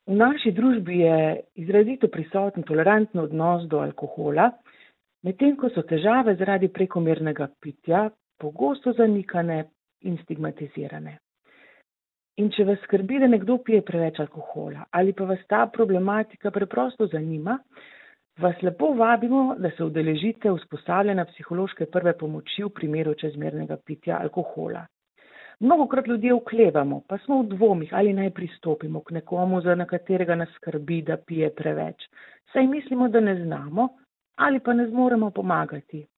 V naši družbi je izrazito prisoten tolerantni odnos do alkohola, medtem ko so težave zaradi prekomernega pitja pogosto zanikane in stigmatizirane. In če vas skrbi, da nekdo pije preveč alkohola ali pa vas ta problematika preprosto zanima, vas lepo vabimo, da se udeležite usposabljanja psihološke prve pomoči v primeru čezmernega pitja alkohola. Mnogokrat ljudje oklevamo, pa smo v dvomih, ali naj pristopimo k nekomu, za katerega nas skrbi, da pije preveč. Saj mislimo, da ne znamo ali pa ne zmoremo pomagati.